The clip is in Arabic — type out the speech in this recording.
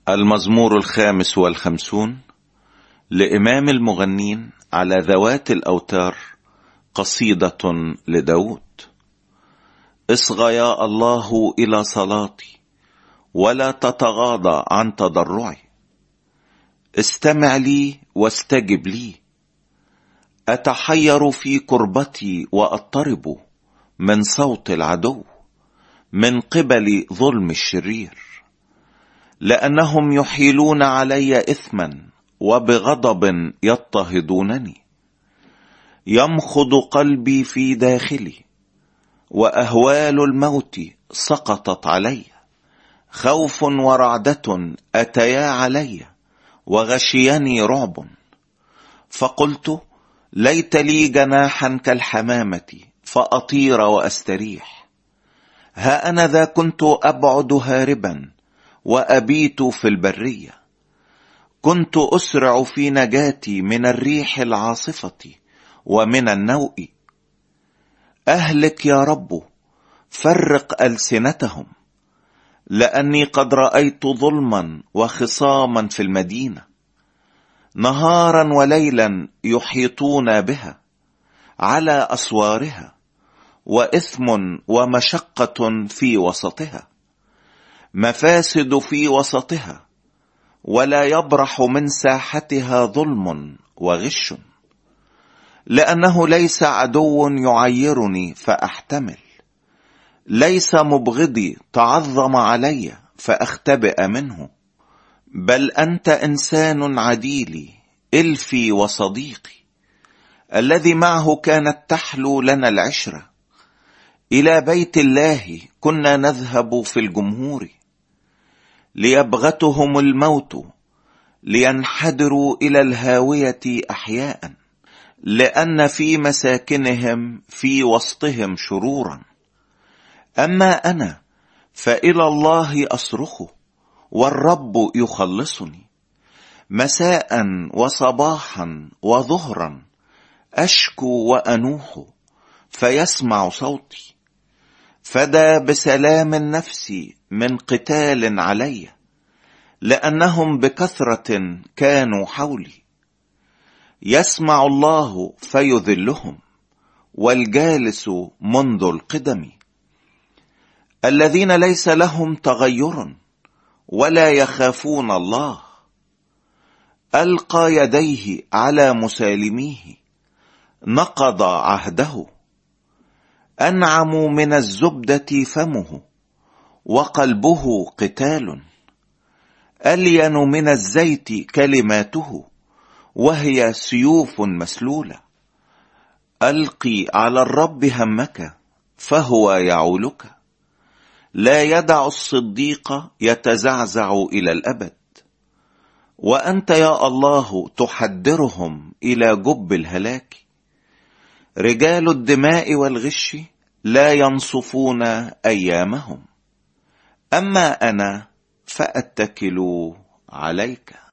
المزمور 55 لإمام المغنين على ذوات الأوتار، قصيدة لداود. اصغى يا الله إلى صلاتي، ولا تتغاضى عن تضرعي. استمع لي واستجب لي. أتحير في كربتي وأضطرب من صوت العدو، من قبل ظلم الشرير، لأنهم يحيلون علي إثما وبغضب يضطهدونني. يمخض قلبي في داخلي، وأهوال الموت سقطت علي. خوف ورعدة أتيا علي، وغشيني رعب. فقلت: ليت لي جناحا كالحمامة فأطير وأستريح. ها أنا ذا كنت أبعد هاربا وأبيت في البرية. كنت أسرع في نجاتي من الريح العاصفة ومن النوء. أهلك يا رب، فرق ألسنتهم، لأني قد رأيت ظلما وخصاما في المدينة. نهارا وليلا يحيطون بها على أسوارها، وإثم ومشقة في وسطها. مفاسد في وسطها، ولا يبرح من ساحتها ظلم وغش. لأنه ليس عدو يعيرني فأحتمل، ليس مبغضي تعظم علي فأختبئ منه. بل أنت إنسان عديلي، إلفي وصديقي، الذي معه كانت تحلو لنا العشرة. إلى بيت الله كنا نذهب في الجمهور. ليبغتهم الموت، لينحدروا إلى الهاوية أحياء، لأن في مساكنهم في وسطهم شرورا. أما أنا فإلى الله أصرخ، والرب يخلصني. مساء وصباحا وظهرا أشكو وأنوح، فيسمع صوتي. فدى بسلام النفس من قتال علي، لأنهم بكثرة كانوا حولي. يسمع الله فيذلهم، والجالس منذ القدم. الذين ليس لهم تغير ولا يخافون الله. ألقى يديه على مسالميه، نقض عهده. أنعم من الزبدة فمه، وقلبه قتال. ألين من الزيت كلماته، وهي سيوف مسلولة. ألقي على الرب همك، فهو يعولك. لا يدع الصديق يتزعزع إلى الأبد. وأنت يا الله تحدرهم إلى جب الهلاك. رجال الدماء والغش لا ينصفون أيامهم. أما أنا فأتكل عليك.